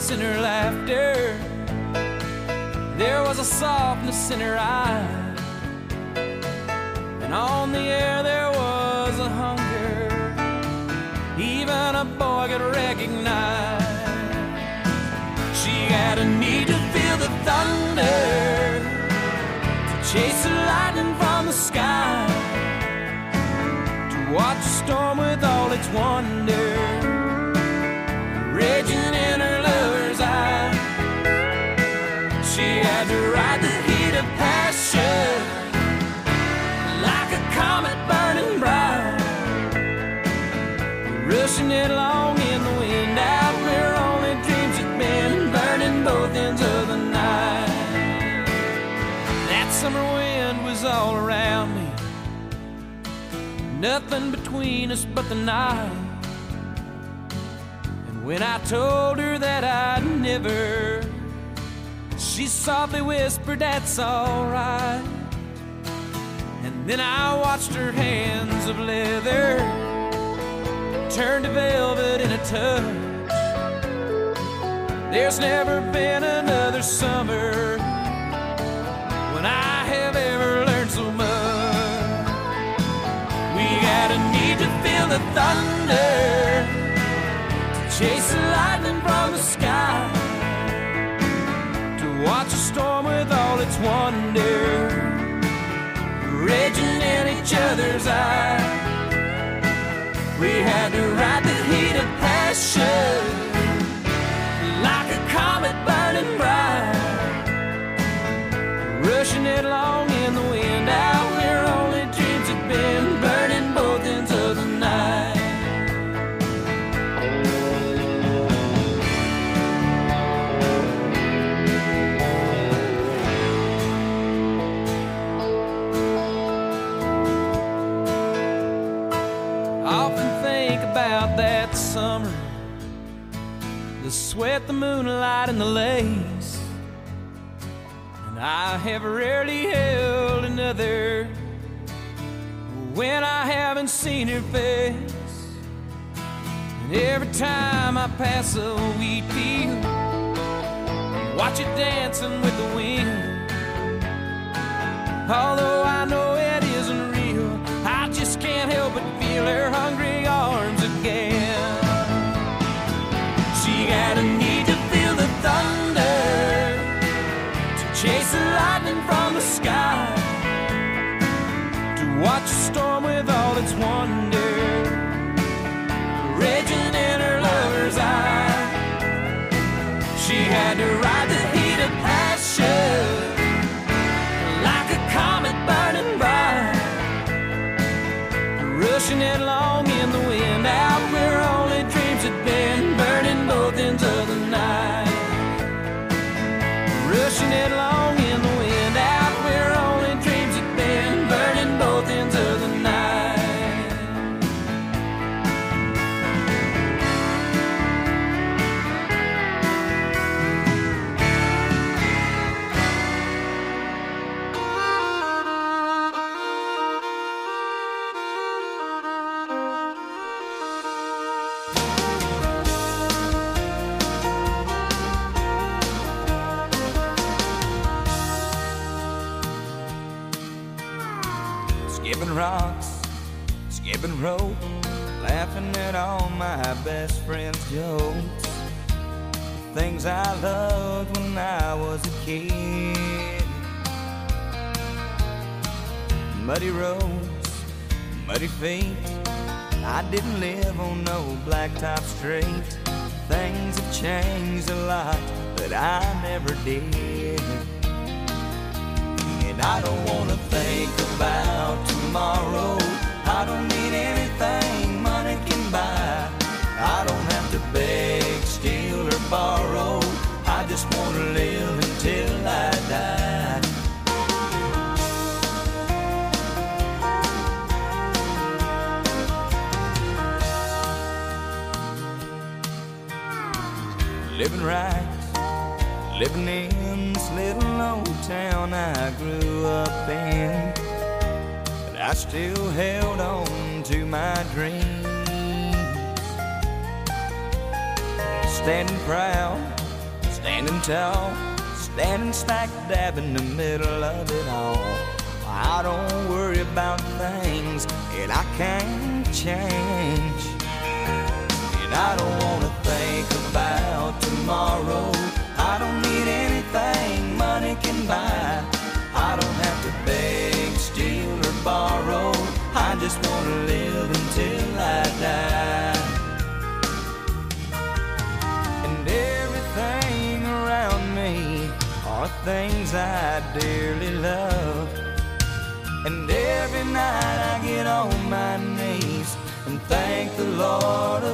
confidence in her laughter. There was a softness in her eyes, and on the air there was a hunger even a boy could recognize. She had a need to feel the thunder, to chase the lightning from the sky, to watch a storm with all its wonder raging in her lover's eye. She had to ride the heat of passion like a comet burning bright, rushing it along in the wind out where only dreams had been, burning both ends of the night. That summer wind was all around me, nothing between us but the night. And when I told her that I'd never, she softly whispered, "That's all right." And then I watched her hands of leather turn to velvet in a touch. There's never been another summer when I have ever learned so much. We had a need to feel the thunder, to chase the lightning from the sky, to watch a storm with all its wonder raging in each other's eyes. We had to ride the heat of passion like a comet burning bright, rushing it along in the wind out where only dreams had been, burning both ends of the night. That summer, the sweat, the moonlight, and the lace, and I have rarely held another when I haven't seen her face. And every time I pass a wheat field, watch it dancing with the wind, although I know it isn't real, I just can't help but feel her hungry arms again. She had a need to feel the thunder, to chase the lightning from the sky, to watch a storm with all its wonder raging in her lover's eye. She had to ride the heat of passion like a comet burning bright, rushing it along in the wind out where only dreams had been, burning both ends of the night, rushing it along in the wind out where only dreams had been, burning both ends of the night. Skipping rocks, skipping rope, laughing at all my best friends' jokes, things I loved when I was a kid. Muddy roads, muddy feet, I didn't live on no blacktop street. Things have changed a lot, but I never did. And I don't wanna think about tomorrow. I don't need anything money can buy. I don't have to beg, steal, or borrow. I just wanna live until I die. Living right, living in this little old town I grew up in, but I still held on to my dreams. Standing proud, standing tall, standing smack dab in the middle of it all. I don't worry about things that I can't change, and I don't wanna think about tomorrow. I don't need anything money can buy. I don't have to beg, steal, or borrow. I just wanna live until I die. And everything around me are things I dearly love. And every night I get on my knees and thank the Lord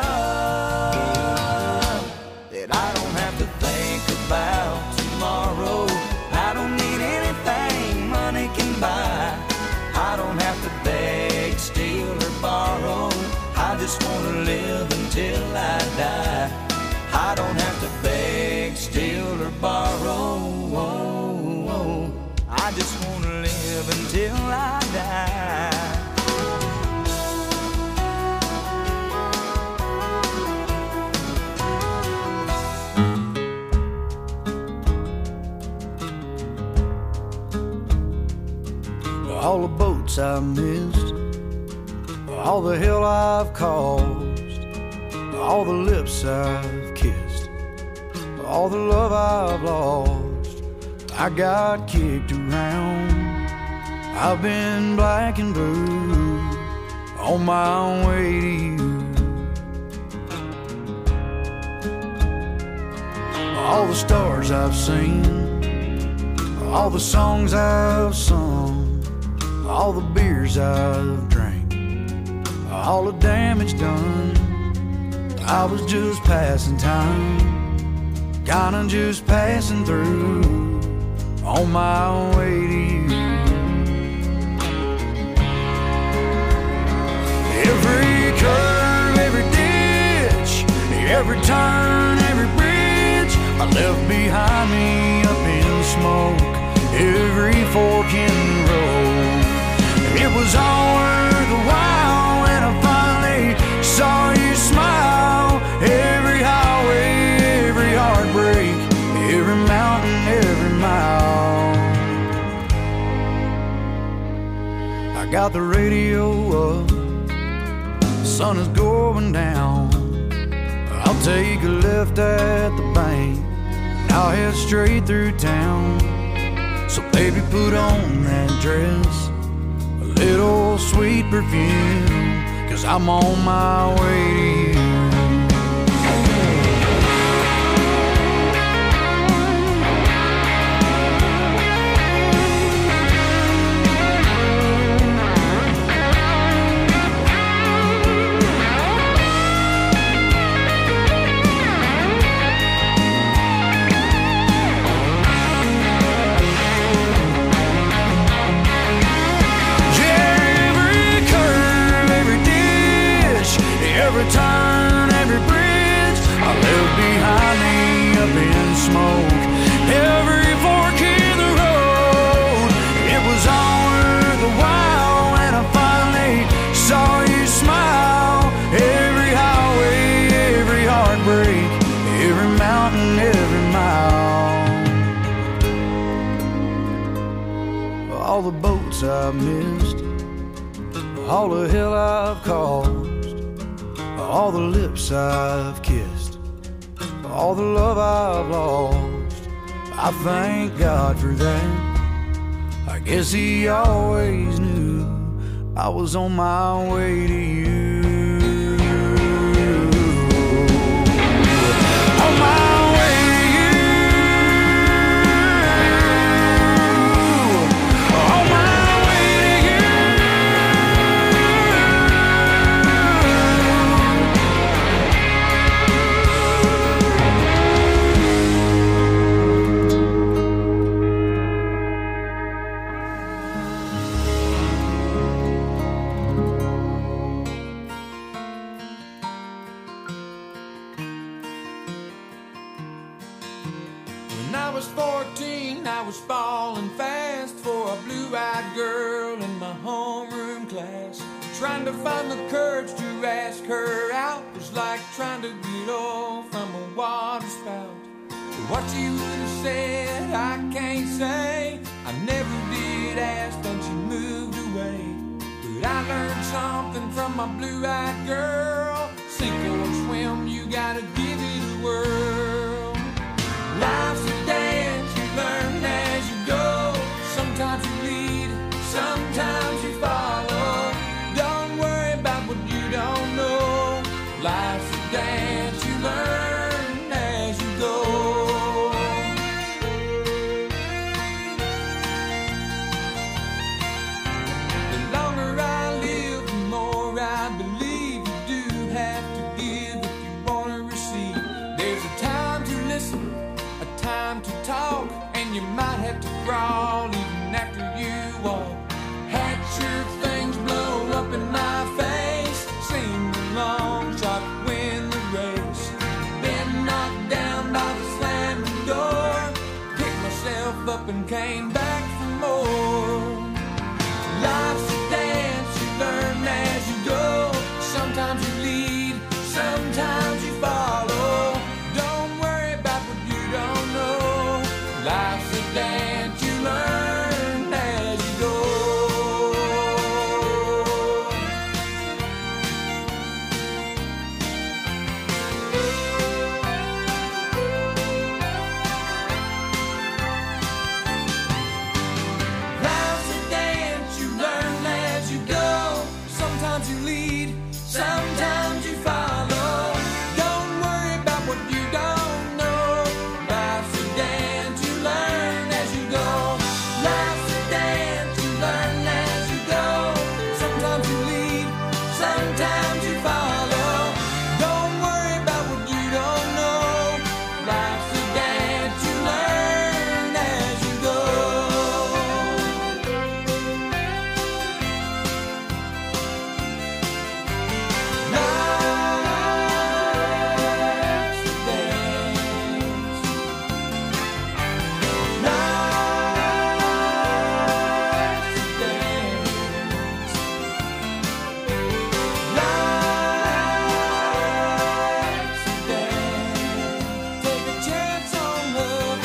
above that I don't have to think about tomorrow. I don't need anything money can buy. I don't have to beg, steal, or borrow. I just want to live until I die. I don't have to beg, steal, or borrow. I just want to live until I die. All the boats I've missed, all the hell I've caused, all the lips I've kissed, all the love I've lost. I got kicked around, I've been black and blue on my way to you. All the stars I've seen, all the songs I've sung, all the beers I've drank, all the damage done. I was just passing time, kinda just passing through on my way to you. Every curve, every ditch, every turn, every bridge I left behind me up in smoke. Every fork in the road, it was all worth a while when I finally saw you smile. Every highway, every heartbreak, every mountain, every mile. I got the radio up, the sun is going down. I'll take a left at the bank, and I'll head straight through town. So baby, put on that dress, a little sweet perfume, 'cause I'm on my way to you. Every turn, every bridge I left behind me up in smoke. Every fork in the road, it was all worth a while when I finally saw you smile. Every highway, every heartbreak, every mountain, every mile. All the boats I've missed, all the hell I've caused, all the lips I've kissed, all the love I've lost. I thank God for that. I guess He always knew I was on my way to you. On my way to you. On my way to you. When I was 14, I was falling fast for a blue-eyed girl in my homeroom class. Trying to find the courage to ask her out was like trying to get off from a water spout. What you would have said, I can't say. I never did ask, then she moved away. But I learned something from my blue-eyed girl. Sink or swim, you gotta give it a whirl. Life's a dance, you learn as you go. Sometimes you lead, sometimes you follow. Don't worry about what you don't know. Life's a dance, you learn as you go. The longer I live, the more I believe you do have to give if you want to receive. There's a time to listen, a time to talk, and you might have to crawl even after you walk. Had sure things blow up in my face, sing the long shot, win the race. Been knocked down by the slamming door, picked myself up and came back for more. Life's a dance, you learn as you go. Sometimes you lead, sometimes you follow. Don't worry about what you don't know. Life's a dance, you learn as you go. Life's a dance, you learn as you go. Sometimes you lead, sometimes you follow. Don't worry about what you don't know. Life's a dance, you learn as you go. Life's a dance, you learn as you go. Sometimes you lead, sometimes you follow. Don't worry about what you don't know. Life's a dance, you learn as you go. Take a chance on love.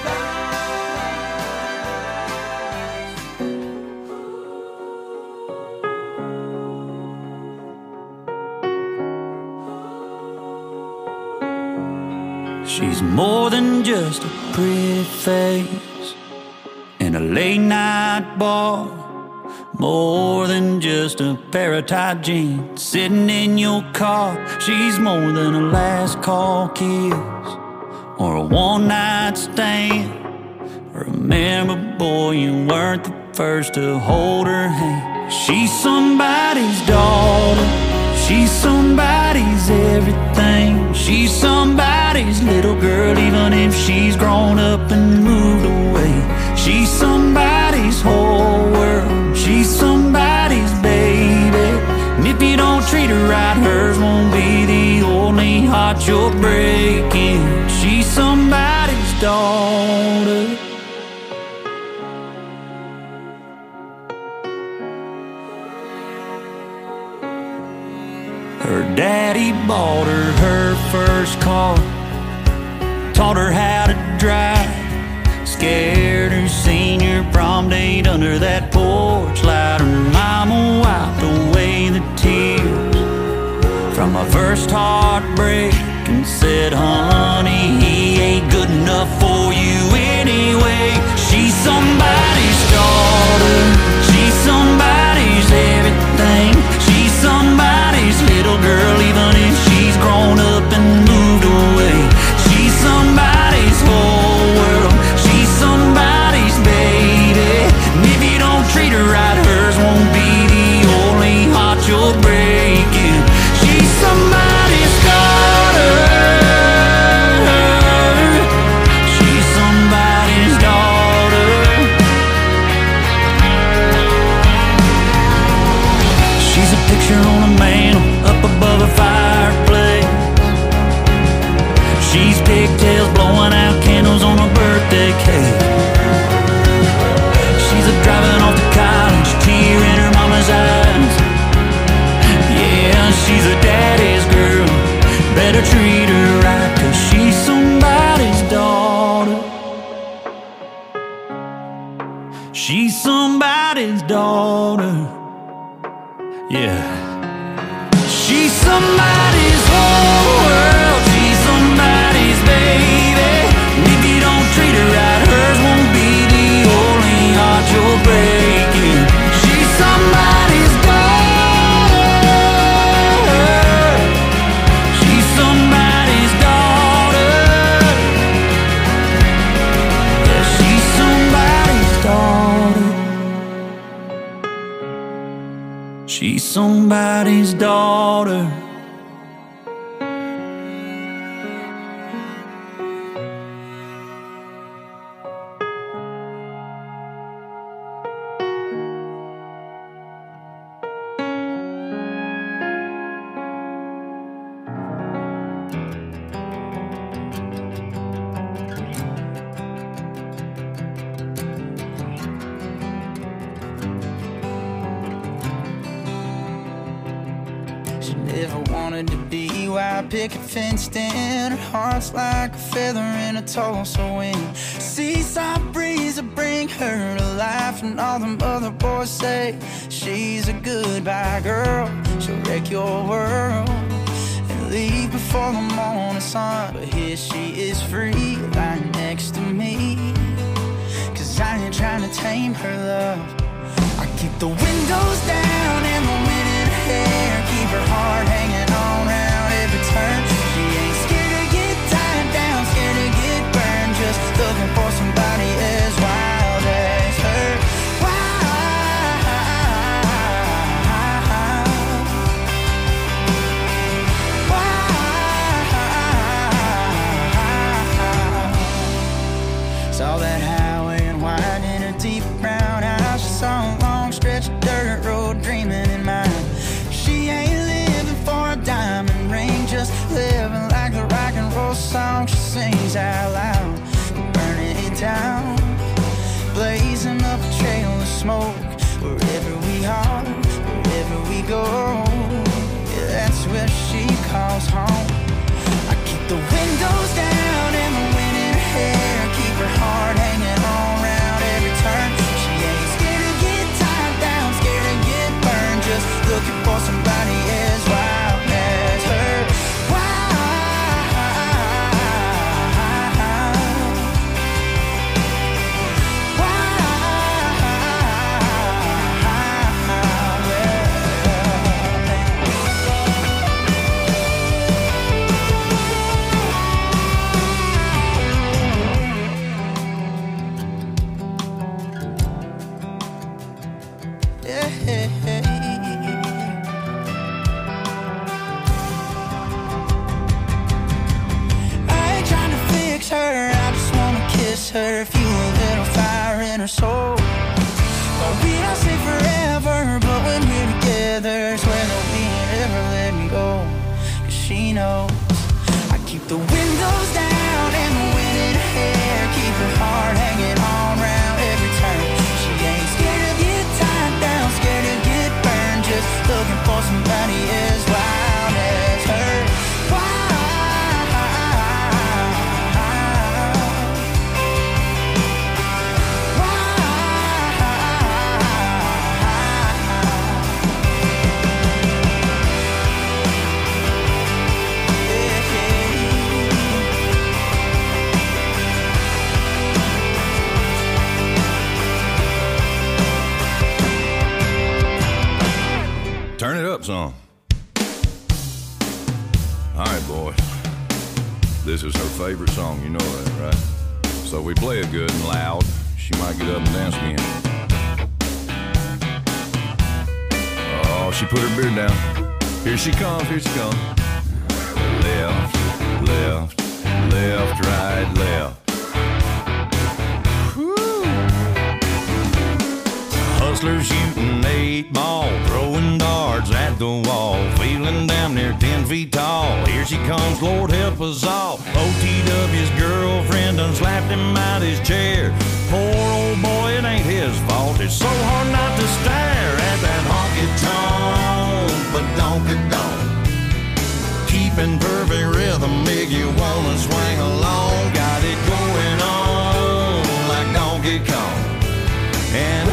She's more than just a pretty face in a late night bar, more than just a pair of tight jeans sitting in your car. She's more than a last call kiss or a one night stand. Remember, boy, you weren't the first to hold her hand. She's somebody's daughter, she's somebody's everything. She's somebody's little girl, even if she's grown up and moved away. She's somebody's whole world, she's somebody's baby. And if you don't treat her right, hers won't be the only heart you're breaking. She's somebody's daughter. Her daddy bought her her first car, taught her how to drive, scared her senior prom date under that porch light. Her mama wiped away the tears from her first heartbreak and said, honey, he ain't good enough for you anyway. She's somebody's daughter, she's somebody's everything. She's somebody's little girl, even if she's grown up and moved away. She's somebody's whole world, she's somebody's baby. And if you don't treat her right, hers won't be the only heart you're breaking. She's somebody's daughter, she's somebody's daughter. She's a picture on a mantle up above a fireplace. She's pigtails blowing out candles on a birthday cake. She's a driving off to college, tear in her mama's eyes. Yeah, she's a daddy's girl, better treat her right, 'cause she's somebody's daughter. She's somebody's daughter. Yeah. She's somebody's whole world. She's somebody's baby. And if you don't treat her right, hers won't be the only heart you're breaking. She's somebody's daughter. She's somebody's daughter. Yeah, she's somebody's daughter. She's somebody's daughter. She never wanted to be white picket fenced in. Her heart's like a feather in a Tulsa wind. Seaside breeze will bring her to life, and all them other boys say she's a goodbye girl. She'll wreck your world and leave before the morning sun. But here she is free, lying next to me. 'Cause I ain't trying to tame her love. I keep the windows down and the wind in her hair, keep her heart hanging on round every turn. She ain't scared to get tied down, scared to get burned, just looking for somebody as wild as her. Saw that highway and wide in her deep brown eyes. She saw a long stretch of dirt road dreaming in mind. She ain't living for a diamond ring, just living like the rock and roll song she sings out loud. Burning it down, blazing up a trail of smoke. Wherever we are, wherever we go, yeah, that's where she calls home. I keep the windows down and the wind in her hair, keep her heart hanging on round every turn. She ain't scared to get tied down, scared to get burned, just looking for somebody as wild as her. Her, fuel a little fire in her soul. But we don't say forever, but when we're together, swear that we ain't ever letting go. 'Cause she knows I keep the windows down and the wind in her hair, keep her heart hanging on round every turn. She ain't scared to get tied down, scared to get burned, just looking for somebody as wild as her. Turn it up some. All right, boys. This is her favorite song, you know that, right? So we play it good and loud. She might get up and dance again. Oh, she put her beard down. Here she comes, here she comes. Left, left, left, right, left. Hustlers shooting 8 ball, throwing darts at the wall, feeling damn near 10 feet tall. Here she comes, Lord help us all. OTW's girlfriend done slapped him out his chair. Poor old boy, it ain't his fault. It's so hard not to stare at that honky-tonk, but donk-a-donk. Keeping perfect rhythm, make you wanna swing along. Got it going on like Donkey Kong. And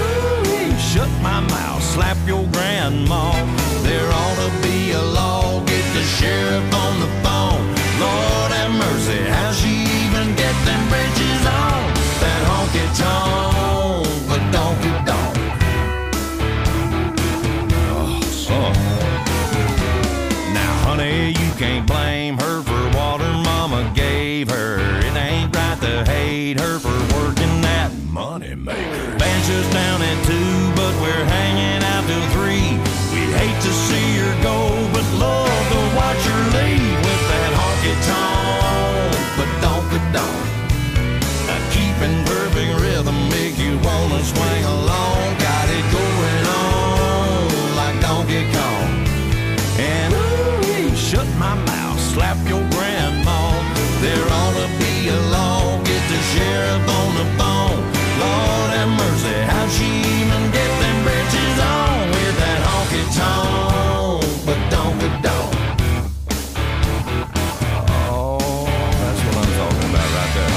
us down at 2, but we're hanging out till 3. We hate to see her go, but love to watch her leave with that honky-tonk, but donk-a-donk. Keeping perfect rhythm make you wanna swing along. Got it going on like Donkey Kong. And ooh, shut my mouth, slap your grandma. There ought to be a law, get the sheriff on the phone. Lord have mercy, how'd she even get them britches on with that honky-tonk, but donk-a-donk. Oh, that's what I'm talking about right there.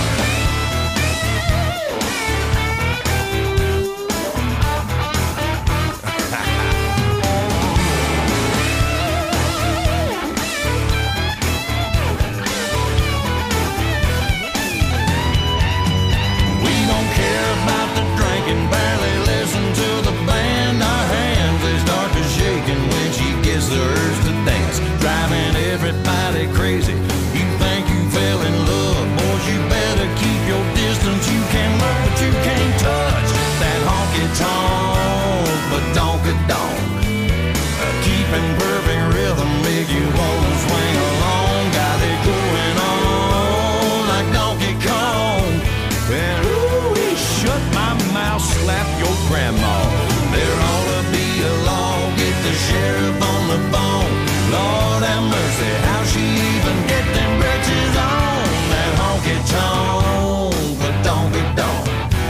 Barely listen to the band. Our hands, they start to shaking when she gets the urge to dance, driving everybody crazy. You think you fell in love, boys, you better keep your distance. You can look, but you can't touch that honky-tonk, but donk-a-donk. Keeping perfect rhythm make you wanna swing along. Got it going on like Donkey Kong. And ooh, shut my mouth, slap your grandma. There ought to be a law, get the sheriff on the phone. Lord have mercy, how she even get them britches on that honky-tonk, but donk-a-donk.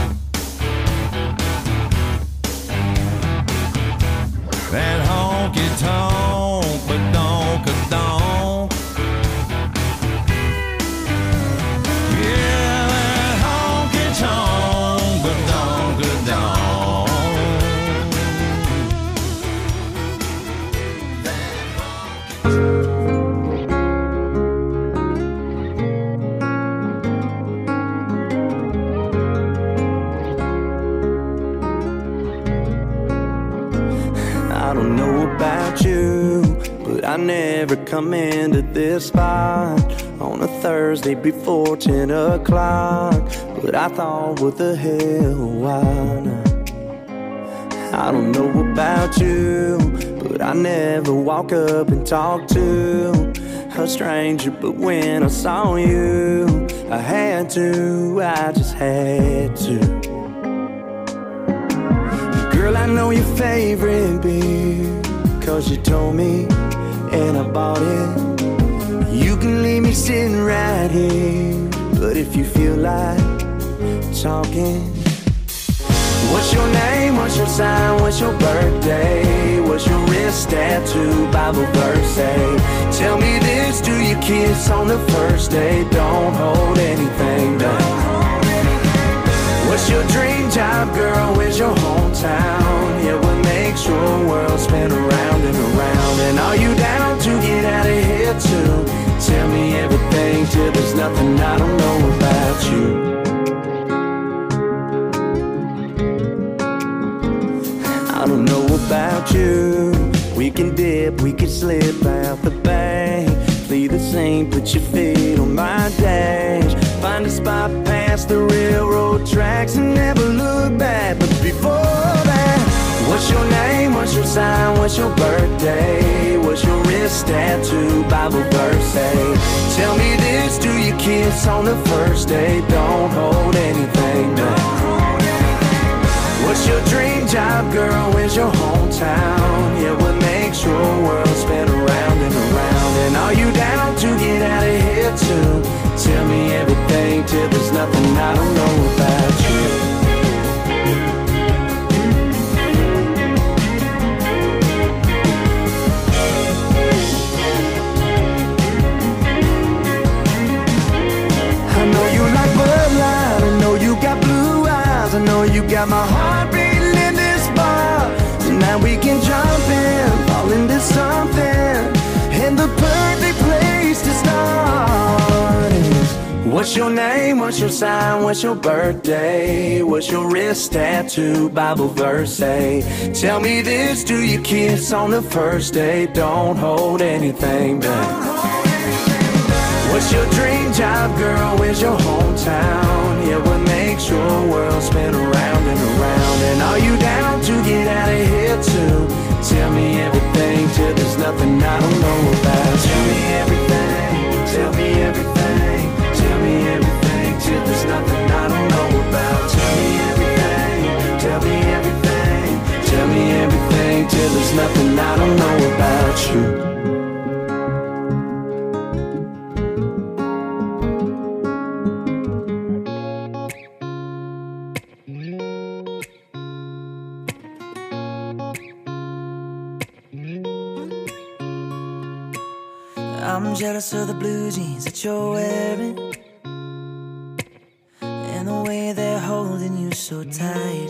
That honky-tonk, but donk-a-donk. Yeah, that honky-tonk, but donk-a-donk. I don't know about you, but I never come into this spot on a Thursday before 10 o'clock. But I thought, what the hell, why not? I don't know about you, but I never walk up and talk to a stranger. But when I saw you, I had to, I just had to. Girl, I know your favorite beer, 'cause you told me, and I bought it. You can leave me sitting right here, but if you feel like talking, what's your name, what's your sign, what's your birthday, what's your wrist tattoo, Bible verse say? Tell me this, do you kiss on the first date? Don't hold anything back. What's your dream job, girl? Where's your hometown? Yeah, what makes your world spin around and around? And are you down to get out of here too? Tell me everything till there's nothing I don't know about you. I don't know about you. We can dip, we can slip out the bank, play the same, put your feet on my dash. Find a spot past the railroad tracks and never look back. But before that, what's your name, what's your sign, what's your birthday, what's your wrist tattoo, Bible verse say? Tell me this, do you kiss on the first date? Don't hold anything back. What's your dream job, girl? Where's your hometown? Yeah, what makes your world spin around and around? And are you down to get out of here too? Tell me everything till there's nothing I don't know about you. I know you like Bud Light, I know you got blue eyes, I know you got my heart beating in this bar. Tonight we can jump in, fall into something, and the perfect place to start is, what's your name, what's your sign, what's your birthday, what's your wrist tattoo, Bible verse say? Tell me this, do you kiss on the first date? Don't hold anything back. What's your dream job, girl? Where's your hometown? Yeah, what makes your world spin around and around? And nothing I don't know about. Tell me everything, tell me everything, tell me everything, till there's nothing I don't know about. Tell me everything, tell me everything, tell me everything, till there's nothing I don't know about you. I'm jealous of the blue jeans that you're wearing, and the way they're holding you so tight.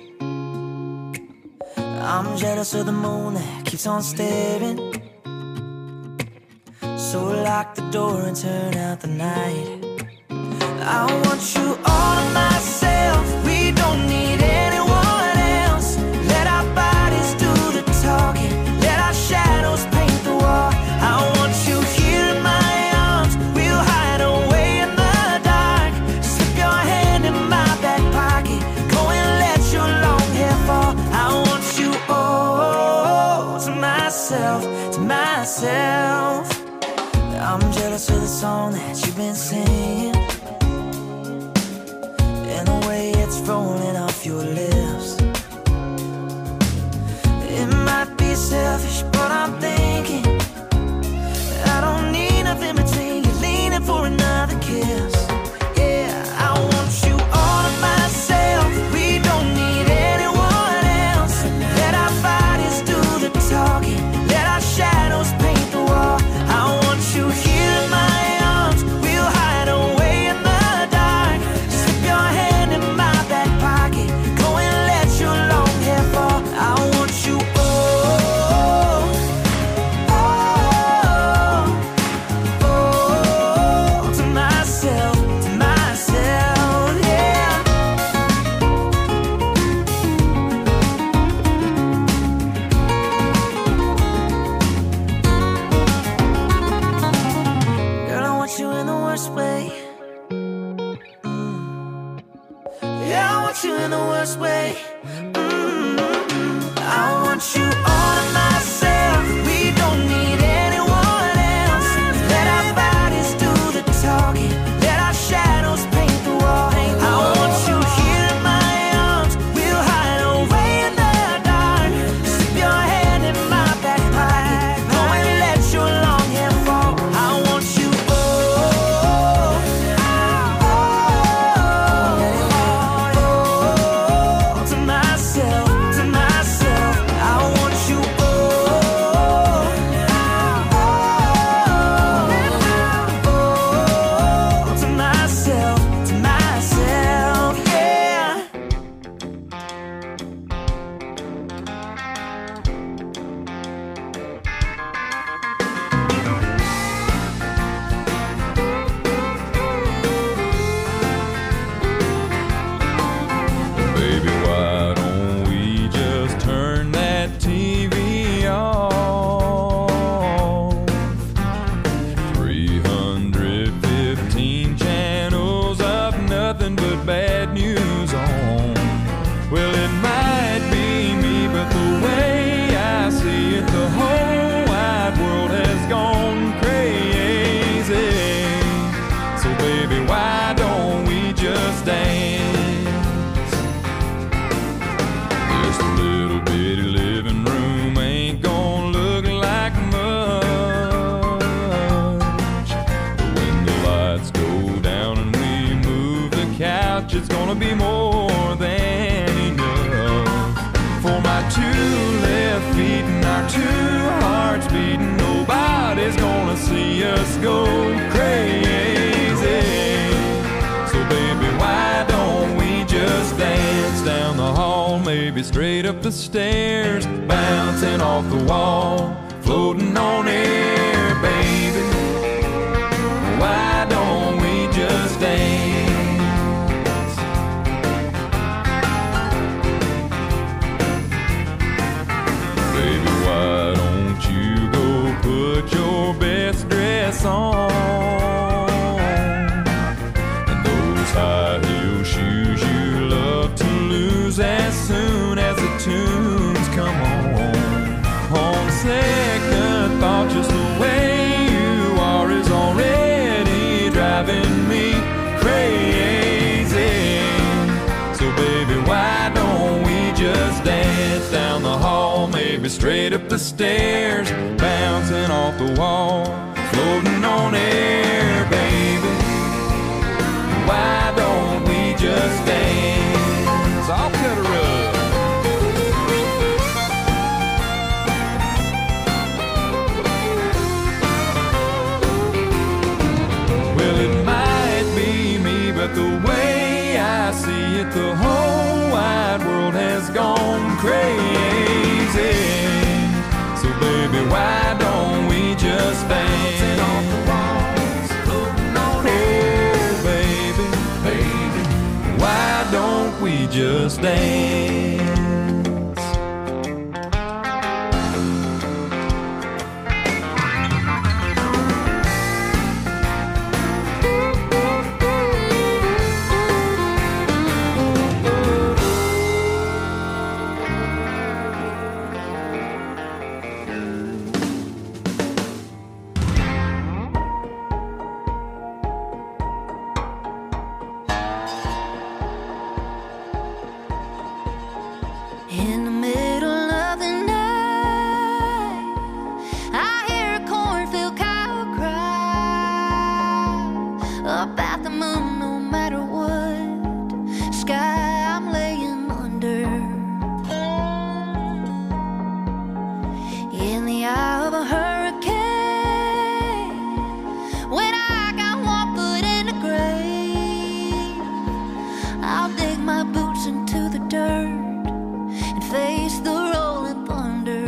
I'm jealous of the moon that keeps on staring, so lock the door and turn out the night. I want you all to myself, we don't need anyone else. Let our bodies do the talking, let our shadows paint the wall. I want you here in my arms, we'll hide away in the dark. Slip your hand in my back pocket, go and let your long hair fall. I want you all to myself, to myself. I'm jealous of the song that you've been singing, and the way it's rolling off your lips. It might be selfish, but I'm thinking I don't need nothing between you, leaning for another kiss. Yeah, I want you all to myself, we don't need anyone else. Let our bodies do the talking, let our shadows paint the wall. I want you here in my arms, we'll hide away in the dark. Slip your hand in my back pocket, go and let your long hair fall. I want you all, to myself, yeah. Girl, I want you in the worst way. Yeah, I want you in the worst way. I want you all to myself, we don't need anyone else. Let our bodies do the talking, let our shadows paint the wall. I want you here in my arms, we'll hide away in the dark. Slip your hand in my back pocket, go and let your long hair fall. I want you to myself, to myself. I want you to myself, yeah. Baby, why don't we just turn that TV off? 315 channels of nothing but bad news on. Well, it might be me, but the way I see it, the whole wide world has gone crazy. So baby, why don't we just dance? Just a little bitty living room ain't gonna look like much, but when the lights go down and we move the couch, it's gonna be more than enough. For my two left feet and our two hearts beating, nobody's gonna see us go crazy. So baby, why don't we just dance down the hall, maybe straight up the stairs, bouncing off the wall, floating on air, baby. Why don't we just dance? Baby, why don't you go put your best dress on, and those high heel shoes you love to lose as soon as the tunes come on. On second baby, straight up the stairs, bouncing off the wall, floating on air, baby. Why don't we just dance? I'll cut a rug. Well, it might be me, but the way I see it, the whole wide world has gone crazy. So baby, why don't we just dance? Off the walls, floating on air, baby, baby. Why don't we just dance? In the middle of the night, I hear a cornfield cow cry about the moon. No matter what sky I'm laying under, in the eye of a hurricane, when I got one foot in the grave, I'll dig my boots into the dirt and face the rolling thunder.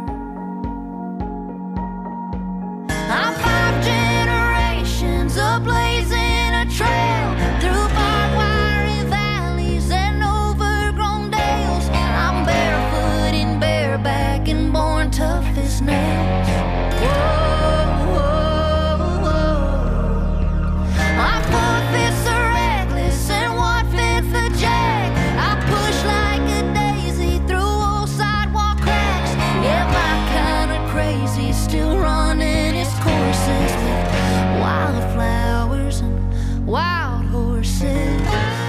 I'm 5 generations of blazing a trail through barbed wire valleys and overgrown dales. I'm barefoot and bareback and born tough as nails. Whoa, whoa, whoa. My 4 fists are reckless and 1/5 a jack. I push like a daisy through old sidewalk cracks. Yeah, my kind of crazy, still running its courses with wildflowers and wild horses.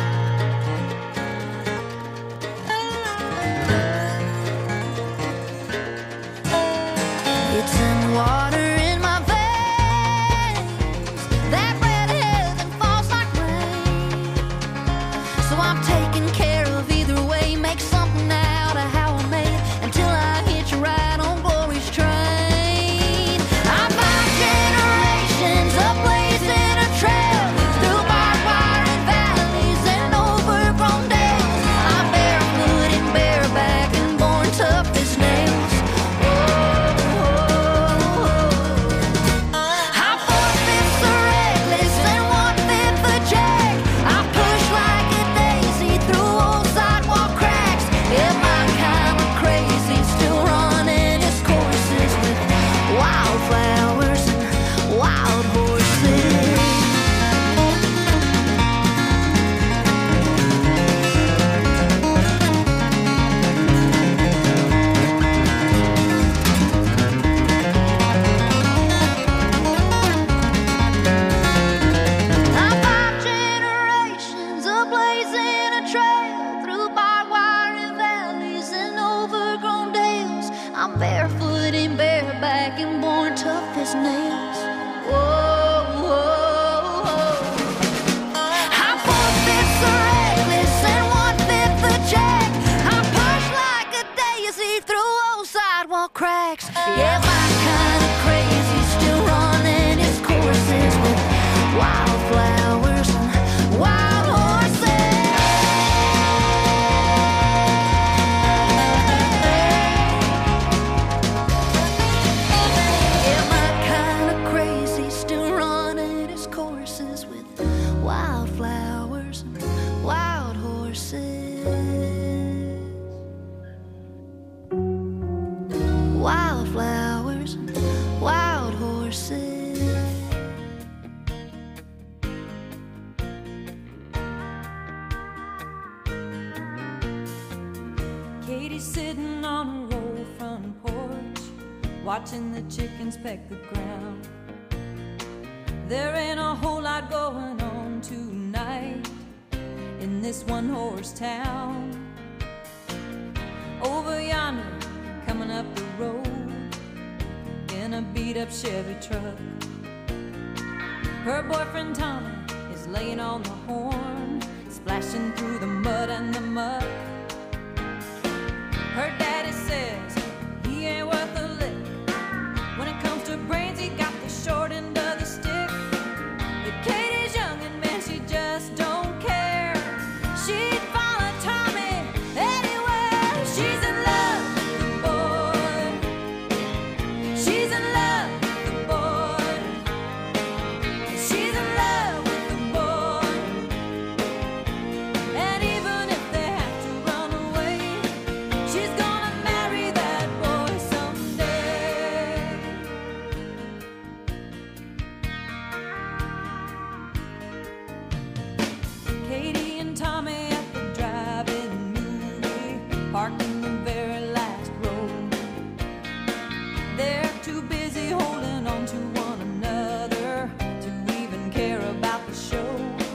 It's in the water in my veins, that red heaven falls like rain. So I'm taking care of either way, make something out of how I made it until I hitch a ride on glory's train. I'm 5 generations of blazing a trail through barbed wire and valleys and overgrown dales. I'm barefoot and bareback and born tough as nails. I'm 4/5 a reckless and 1/5 a jack. I push like a daisy through old sidewalk cracks. Yeah, my kind of crazy, still running its courses with wildflowers and wild horses. I'm 5 generations of blazing a trail through barbed wire and valleys and overgrown dales. I'm barefoot and bareback and born tough as nails. Whoa, whoa, whoa. I'm 4/5 a reckless and 1/5 a jack. I push like a daisy through old sidewalk cracks. Yeah, my kind of crazy, still running its courses with wildflowers and wild horses. Yeah, my kind of crazy, still running its courses with wildflowers and wild horses. Wildflowers and wild horses. Katie's sitting on her old front porch, watching the chickens peck the ground. There ain't a whole lot going on tonight in this one-horse town. Over yonder, coming up the road in a beat-up Chevy truck. Her boyfriend Tommy is laying on the horn, splashing through the mud and the muck. Her daddy says he ain't worth a lick. When it comes to brains, he got the short end of the stick. But Katie's young and man, she just don't care. She'd follow Tommy anywhere. She's in love with the boy. She's in love with the boy. She's in love with the boy. And even if they have to run away, she's gonna marry that boy someday. Katie and Tommy at the drive-in movie, parked in the very last row. They're too busy holding on to one another to even care about the show.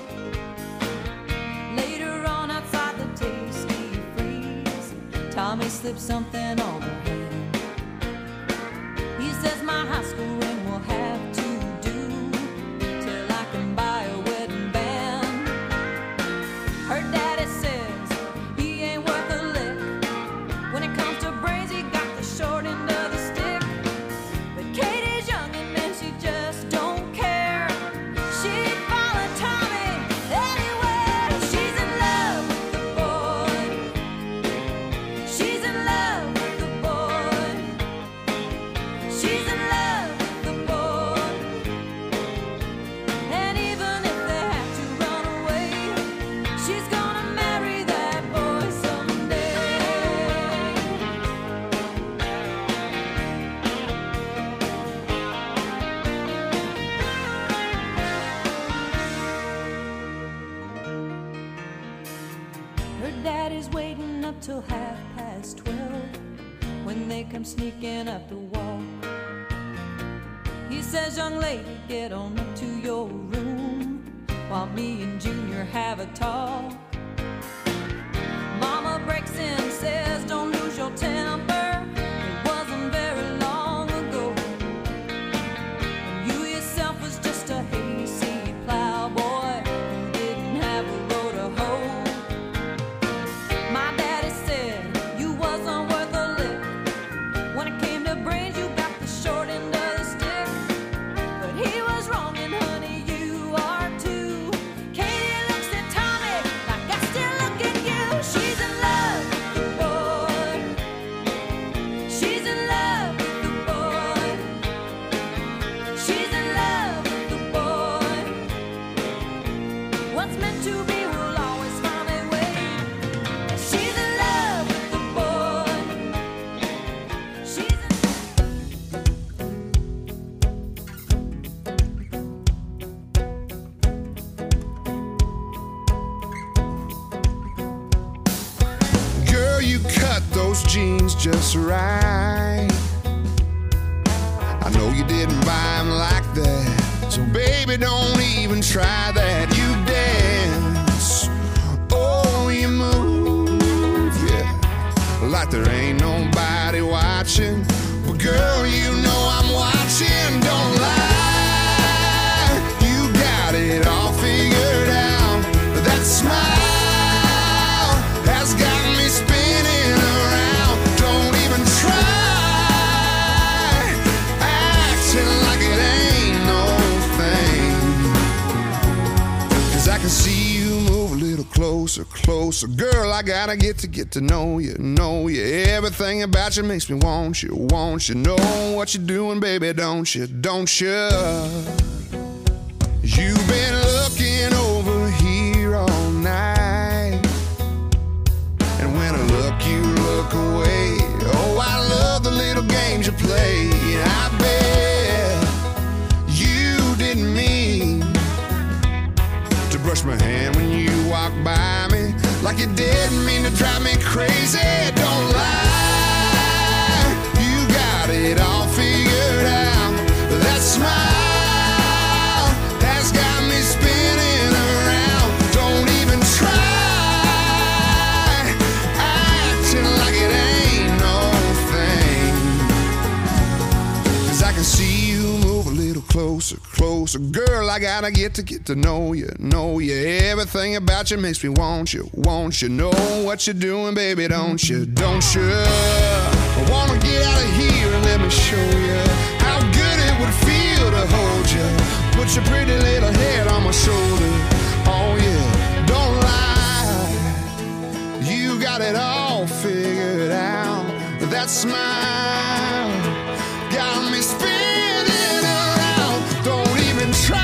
Later on outside the Tasty Freeze, Tommy slips something on her hand. He says my high school ring will have to do till I can buy a wedding band. Her daddy says he ain't worth a lick. When it comes to brains, he got the short end of the stick. But Katie's young and man, she just don't care. She'd follow Tommy anywhere. She's in love with the boy. She's in love with the boy. She's in love with the boy. And even if they have to run away, she's gonna marry that boy someday. Her daddy's waiting up till 12:30 when they come sneaking up the wall. He says, young lady, get on up to your room while me and Junior have a talk. Mama breaks in, says, don't lose your temper. It wasn't very long ago when you yourself was just a hayseed plowboy who didn't have a row to hoe. My daddy said you wasn't worth a lick. When it came to brains, you got the short end of the stick. But he was wrong, and honey, you are too. Katie looks at Tommy like I still look at you. She's in love with the boy. She's in love with the boy. She's in love with the boy. What's meant to be will always find a way. She's in love with the boy. She's in Girl, you cut those jeans just right. I know you didn't buy them like that, so baby, don't even try that. You dance, oh, you move, yeah, like there ain't nobody watching. But girl, you know I'm watching, don't lie. You got it all figured out. That smile has got me spinning around. Don't even try acting like it ain't no thing. 'Cause I can see you move a little closer, closer. Girl, I gotta get to know you, know you. Everything about you makes me want you, want you. Know what you're doing, baby, don't you, don't you? You've been looking over here all night, and when I look, you look away. Oh, I love the little games you play. I bet you didn't mean to brush my hand when you walked by me, like you didn't mean to drive me crazy. Don't lie, you got it all figured out. That smile has got me spinning around. Don't even try acting like it ain't no thing. closer. Girl, I gotta get to know you, know you. Everything about you makes me want you, want you. Know what you're doing, baby, don't you, don't you? I wanna get out of here and let me show you how good it would feel to hold you. Put your pretty little head on my shoulder. Oh yeah, don't lie. You got it all figured out. That smile got me spinning around. Don't even try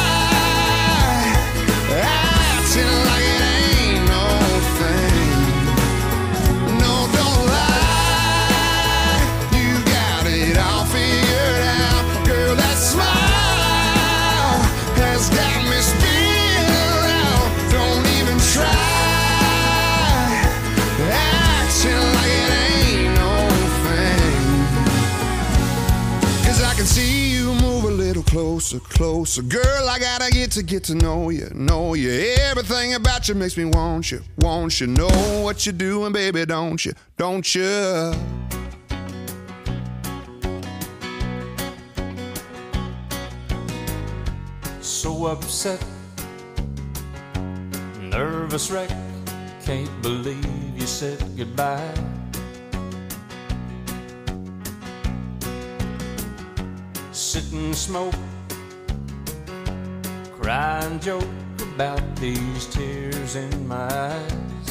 acting like it ain't no thing. No, don't lie. You got it all figured out. Girl, that smile has got me spinning around. Don't even try acting like it ain't no thing. 'Cause I can see you move a little closer, closer. Girl, I gotta get to know you, know you. Everything about you makes me want you, want you. Know what you're doing, baby, don't you, don't you? So upset, nervous wreck, can't believe you said goodbye. Sit and smoke, cry and joke about these tears in my eyes.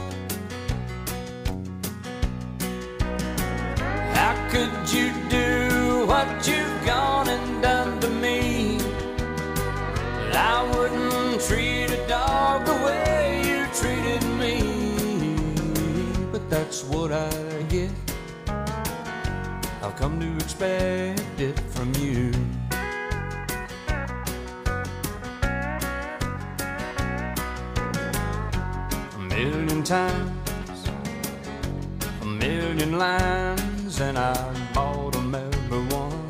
How could you do what you've gone and done to me? I wouldn't treat a dog the way you treated me. But that's what I get. I've come to expect it from you. A million times, a million lines, and I bought them every one.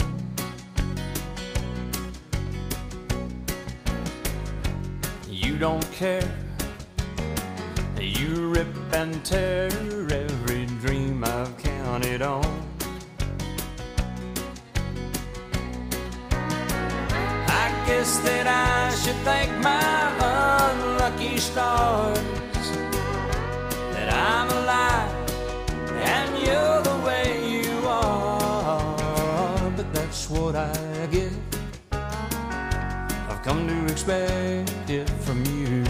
You don't care. You rip and tear every dream I've counted on. I guess that I should thank my unlucky stars that I'm alive and you're the way you are. But that's what I get. I've come to expect it from you.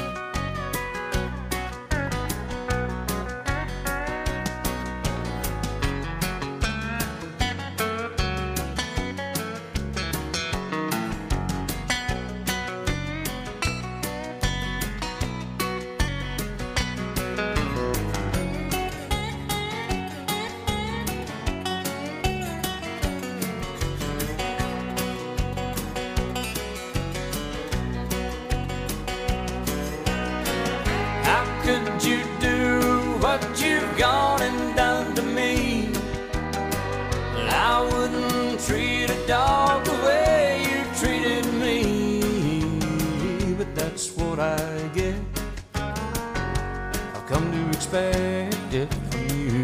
Could you do what you've gone and done to me? I wouldn't treat a dog the way you treated me. But that's what I get. I've come to expect it from you.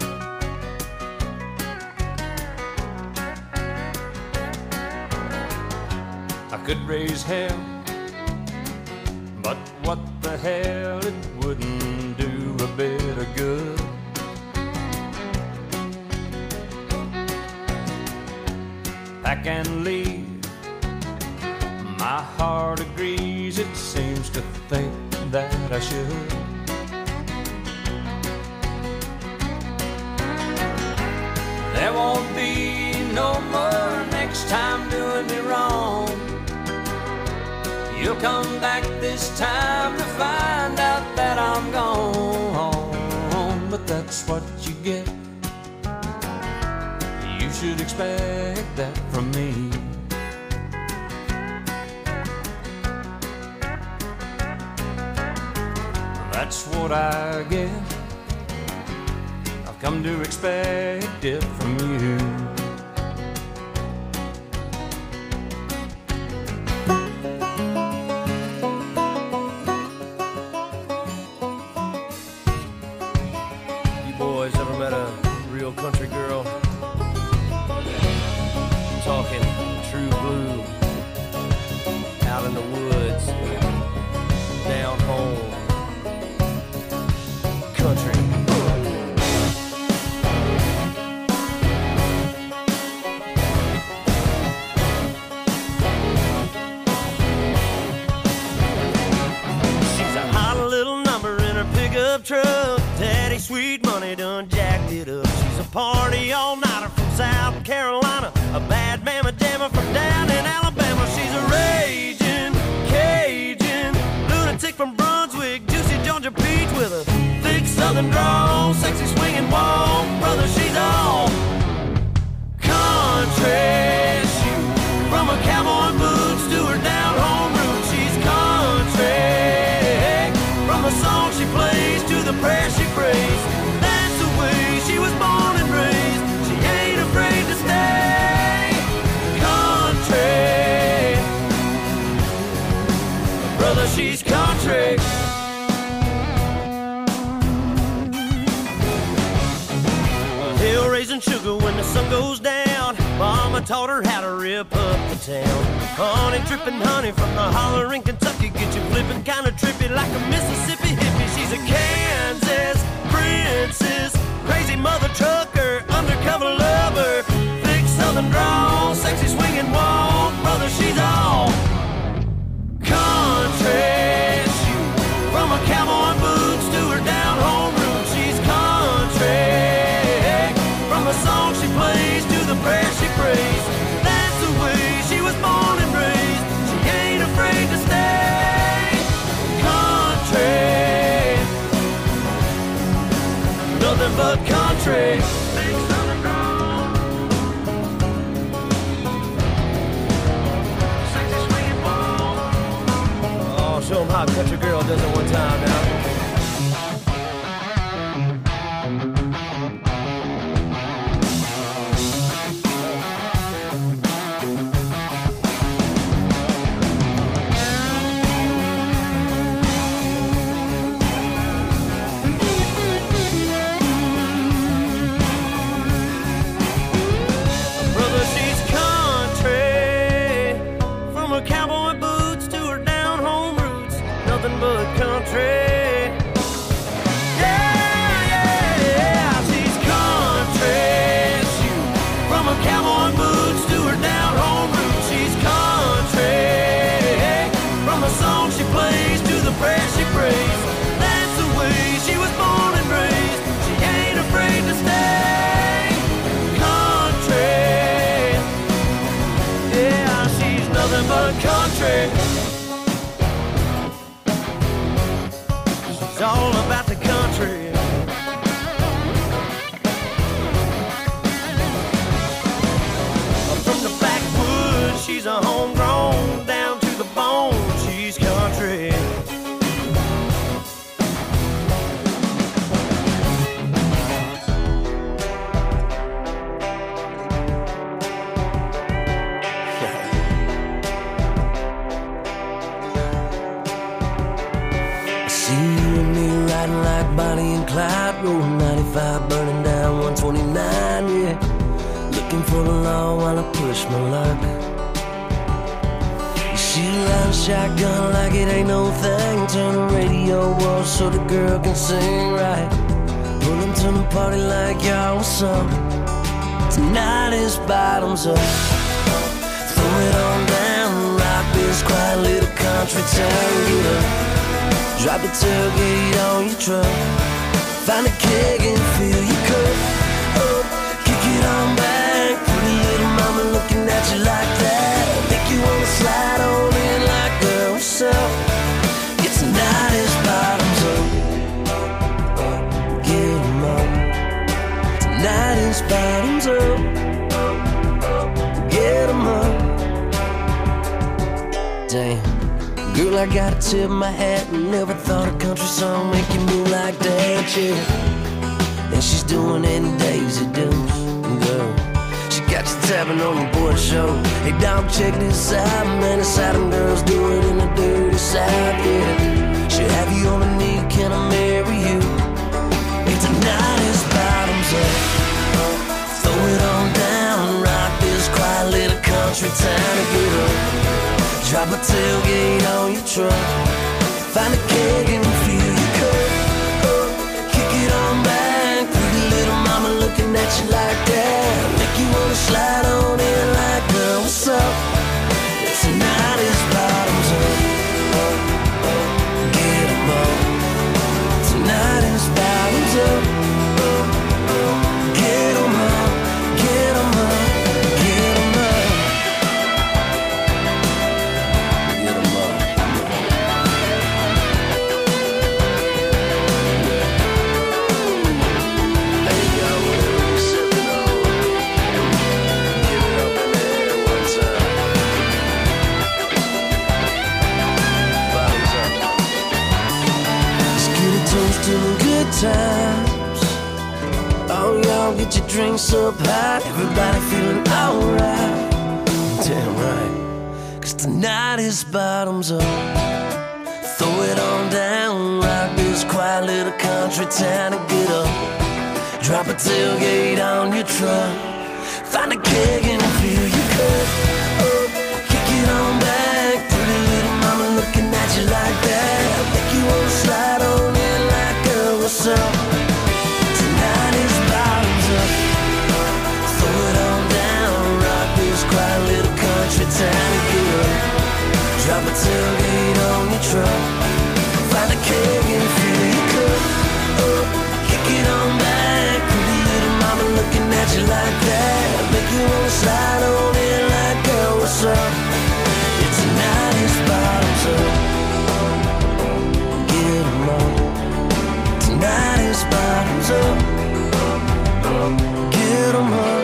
I could raise hell, but what the hell, it wouldn't do a bit of good. Pack and leave, my heart agrees, it seems to think that I should. There won't be no more next time doing me wrong. You'll come back this time to find out that I'm gone. But that's what you get. You should expect that from me. That's what I get. I've come to expect it from you. Boys ever met a real country girl? Talking true blue, pickup truck. Daddy Sweet Money done jacked it up. She's a party all-nighter from South Carolina, a bad mama jammer from down in Alabama. She's a raging Cajun lunatic from Brunswick, juicy Georgia peach with a thick southern drawl, sexy swinging walk. Brother, she's all country. From her cowboy boots to her down-home roots, she's country. From the song she plays to the prayer she prays, that's the way she was born and raised. She ain't afraid to stay country. Brother, she's country. Hill raising sugar when the sun goes down. Mama taught her how to rip up the town. Honey dripping honey from the holler in Kentucky, get you flipping kinda trippy like a Mississippi hippie. She's a Kansas princess, crazy mother trucker, undercover lover, thick southern drawl, sexy swinging walk. Brother, she's all country. From her cowboy boots to her down-home roots, she's country. From the song she plays to the prayer she prays, that's the way she was born and raised. She ain't afraid to stay country. Nothing but country. Oh, show them how a country girl does it one time now. It's all about the country. From the backwoods, she's a homegrown, down to the bone, she's country. Bonnie and Clyde, rolling 95, burning down 129, yeah. Looking for the law while I push my luck. She riding shotgun like it ain't no thing. Turn the radio off so the girl can sing right. Pulling to the party like y'all, what's up? Tonight is bottoms up. Throw it on down, rock this quiet little country town. Get up. Drop the tailgate on your truck. Find a keg and fill your cup up. Kick it on back. Pretty little mama looking at you like that. Make you wanna slide on in like, girl, what's up? Yeah, tonight is bottoms up. Get 'em up. Tonight is bottoms up. Get 'em up. Damn. Girl, I gotta tip my hat and never thought a country song make you move like that, yeah. And she's doing it in Daisy Dukes, girl. She got you tapping on your board show. Hey, dog, check this out, man. The Southern girls do it in the dirty South, yeah. She'll have you on a knee, can I marry you? Hey, tonight is bottoms up. Throw it on down, rock this quiet little country town to get up. Drop a tailgate on your truck. Find a keg and fill your cup up. Kick it on back. Pretty little mama looking at you like that. Make you wanna slide on in like, girl, what's up? Tonight is bottoms up. Get 'em up. Tonight times. Oh, y'all get your drinks up high, everybody feeling alright. Damn right, 'cause tonight is bottoms up. Throw it on down, rock this quiet little country town and get up. Drop a tailgate on your truck, find a keg and fill your cup up. Kick it on back, pretty little mama looking at you like that. Make you wanna slide on in like, girl, what's up? Tonight is bottoms up. Throw it on down, rock this quiet little country town and get up. Drop a tailgate on your truck, find a keg and fill your cup up. Kick it on back, pretty little mama looking at you like that. Make you wanna slide on in like, girl, what's up? Yeah, tonight is bottoms up. Get 'em up. Tonight is bottoms up. Get 'em up.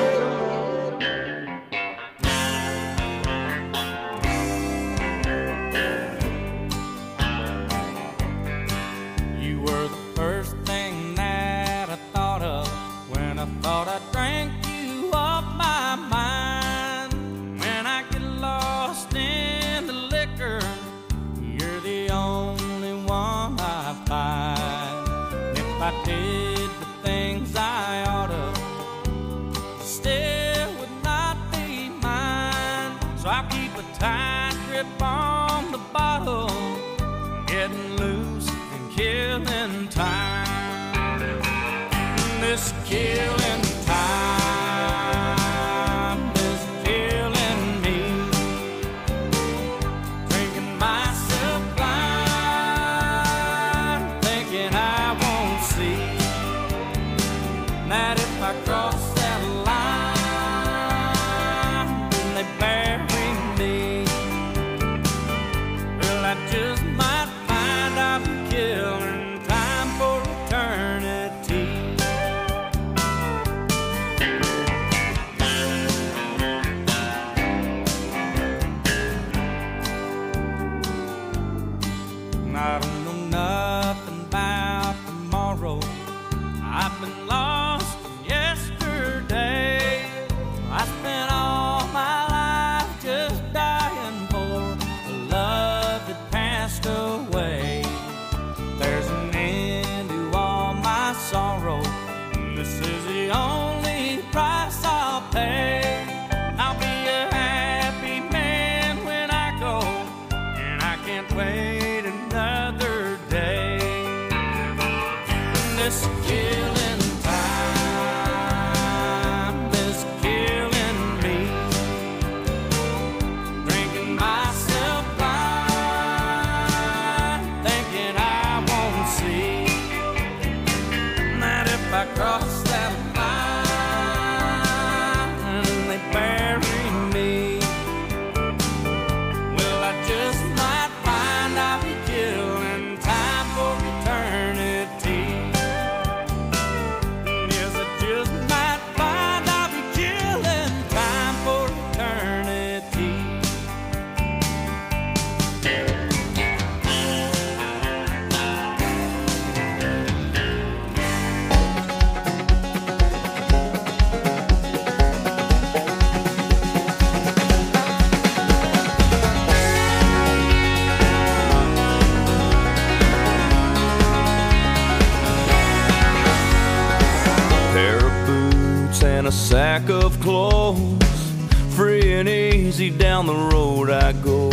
A sack of clothes, free and easy down the road I go,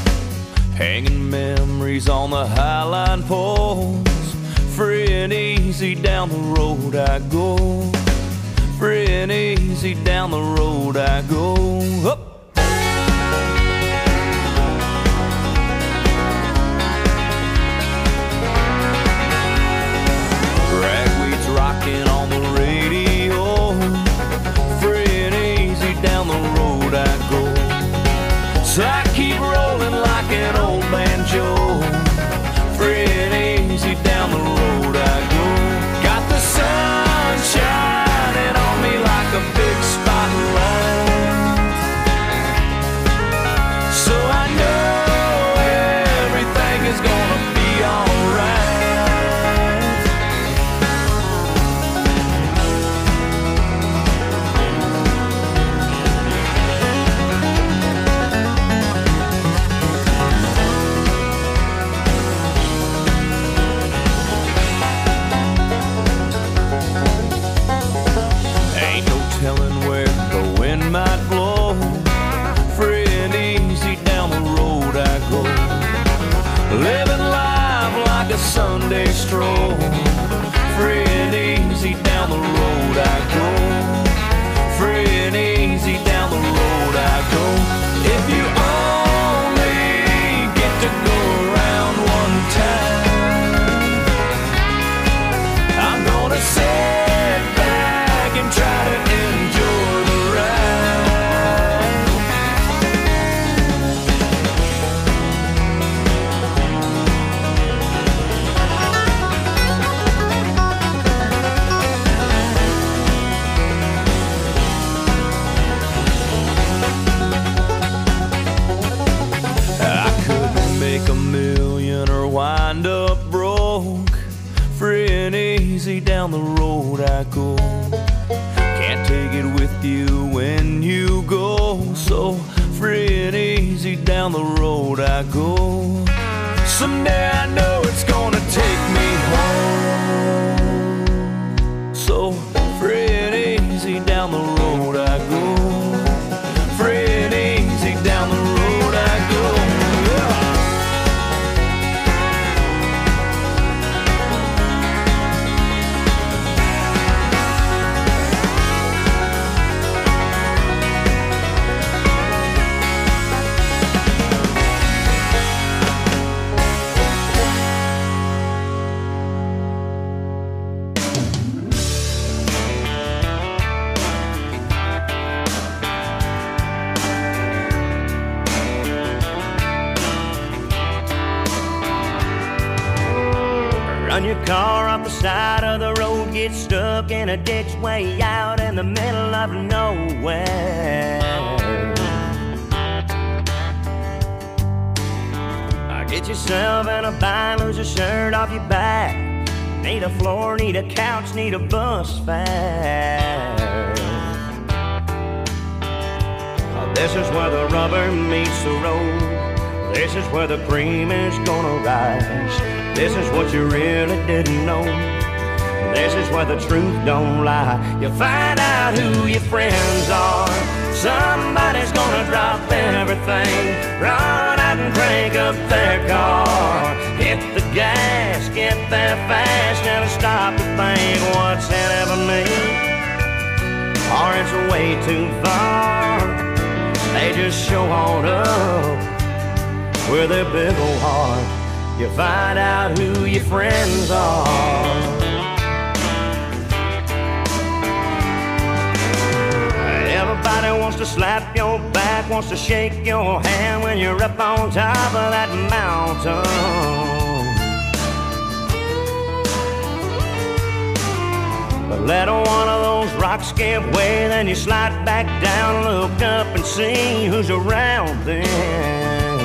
hanging memories on the highline poles. Free and easy down the road I go, free and easy down the road I go. Up. Ragweed's rocking on the radio, down the road I go. So I keep rolling like an old banjo, free and easy down the road I go. Got the sun shining on me like a big spotlight. Sunday stroll. Free and easy down the road I go. Free and easy down the road I go. If you only get to go around one time, I'm gonna sit back and try to enjoy the ride. I couldn't make a million or wind up broke. Free and easy down the road I go. Can't take it with you when you go. So free and easy down the road I go. Someday I know it's gonna take me home. So free and easy down the road I go. Free and easy down the road I go. Yeah. Run your car off the side of the road, get stuck in a ditch way out in the middle of nowhere. Get yourself in a bind, lose a shirt off your back. Need a floor, need a couch, need a bus fare. This is where the rubber meets the road. This is where the cream is gonna rise. This is what you really didn't know. This is where the truth don't lie. You find out who your friends are. Somebody's gonna drop everything, run out and crank up their car. Hit the gas, get there fast, never stop to think what's in it for me, or it's way too far. They just show on up with their big old heart. You find out who your friends are. Everybody wants to slap your back, wants to shake your hand when you're up on top of that mountain. But let one of those rocks give way, then you slide back down, look up and see who's around then.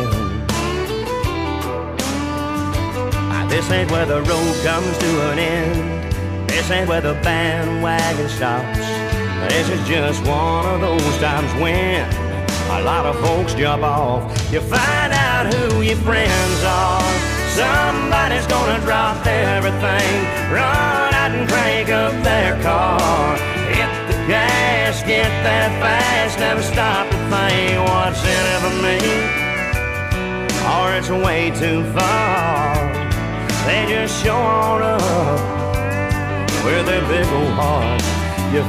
This ain't where the road comes to an end. This ain't where the bandwagon stops. This is just one of those times when a lot of folks jump off. You find out who your friends are. Somebody's gonna drop everything, run out and crank up their car. Hit the gas, get there fast, never stop to think what's in it for me, or it's way too far. They just show on up with their big old heart.